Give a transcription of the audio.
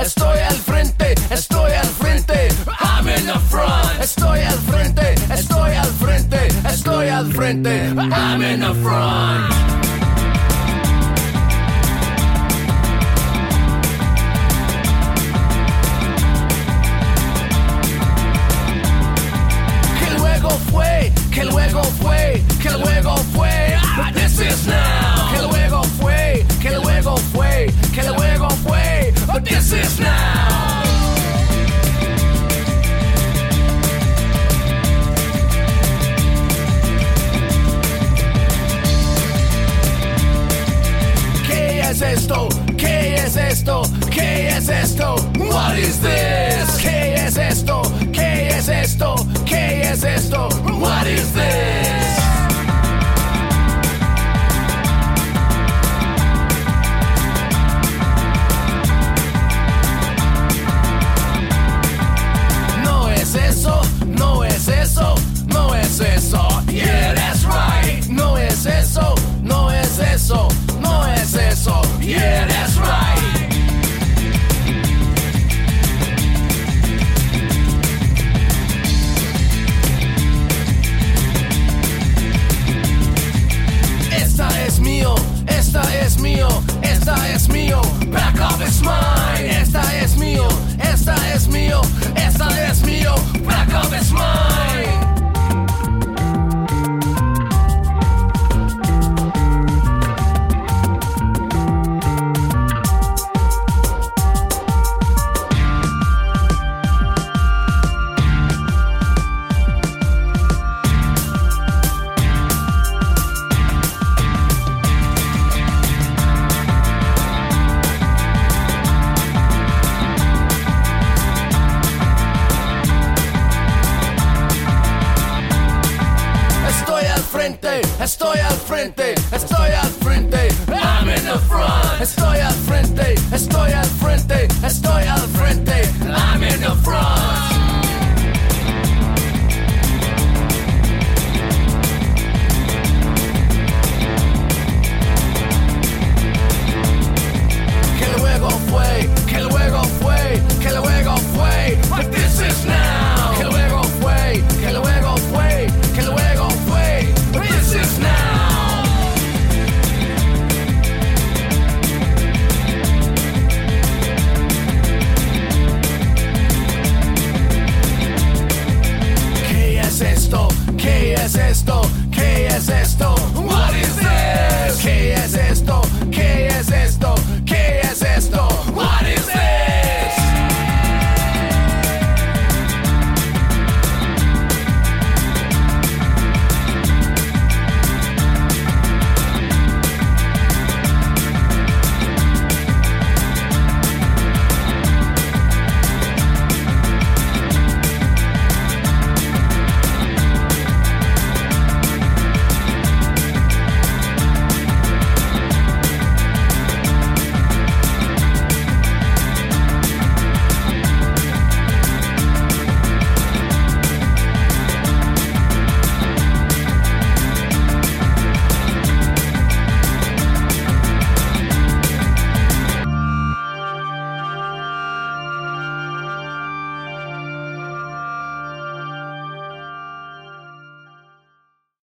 estoy al frente, estoy al frente. I'm in the front. Estoy al frente, estoy al frente, estoy al frente. I'm in the front. Que luego fue, this is now. Que luego fue, but this is now. ¿Qué es esto? ¿Qué es esto? ¿Qué es esto? What is this? ¿Qué es esto? ¿Qué es esto? ¿Qué es esto? What is this? No es eso, no es eso, no es eso. Yeah, that's right. No es eso, no es eso, no es eso. Yeah, that's right. Esta es mío, esta es mío, esta es mío. Back up is mine. Esta es mío, esta es mío, esta es mío. Back up is mine. Estoy al frente, estoy al frente. I'm in the front. Estoy al frente, estoy al frente, estoy al frente. I'm in the front.